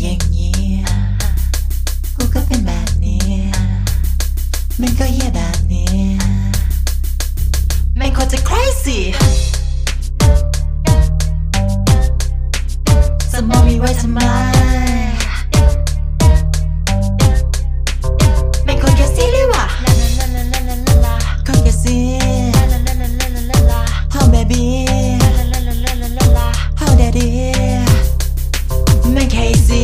อย่างนี้กูก็เป็นแบบนี้มันก็เหี้ยแบบนี้แม่งโคตรจะ crazy สมองมีไว้ทำไมแม่งโคตรแกซี่เลยว่ะโคตรแกซี่how baby how daddyแม่ง crazy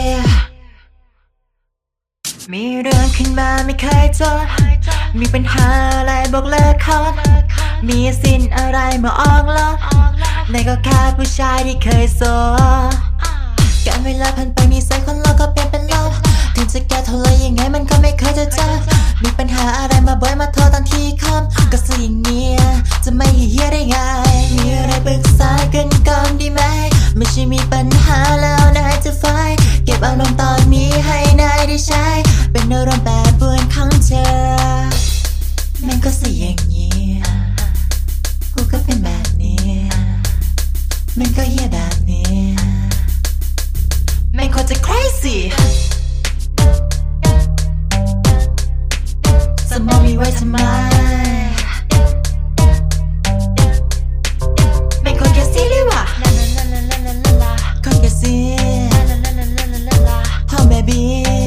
มีเรื่องขึ้นมาไม่เคยจบมีปัญหาอะไรบอกเลิกคบมีสินอะไรมาออกลบในก็แค่ผู้ชายที่เคยโสดการเวลาผ่านไปนิสัยคนเราก็เปลี่ยนเป็นลบถึงจะแก้เท่าไรยังไงมันก็ไม่เคยจะจบมีปัญหาอะไรมาบ่อยมาโทษตอนที่คบก็สิ่งนี้จะไม่เหี้ยได้ไงมีอะไรปรึกษากันก่อนดีไหมไม่ใช่มีปัญหาแล้วนายจะไฟเก็บอารมณ์ตอนนี้ให้นายได้ใช้เป็นอารมณ์แบบปวนของเธอแม่งก็สิอย่างนี้กูก็เป็นแบบนี้มันก็เหี้ยแบบนี้แม่งโคตรจะ crazy สมองมีไว้ทำไมแม่งโคตรแกซี่เลยว่ะโคตรแกซี่ how baby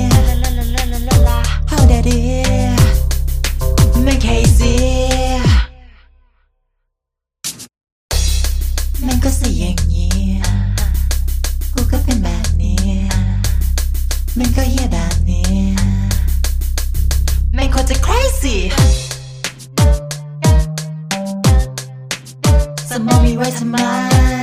how daddyแม่ง crazy แม่งก็สิอย่างนี้กูก็เป็นแบบนี้มันก็เหี้ยแบบนี้แม่งโคตรจะ crazy สมองมีไว้ทำไม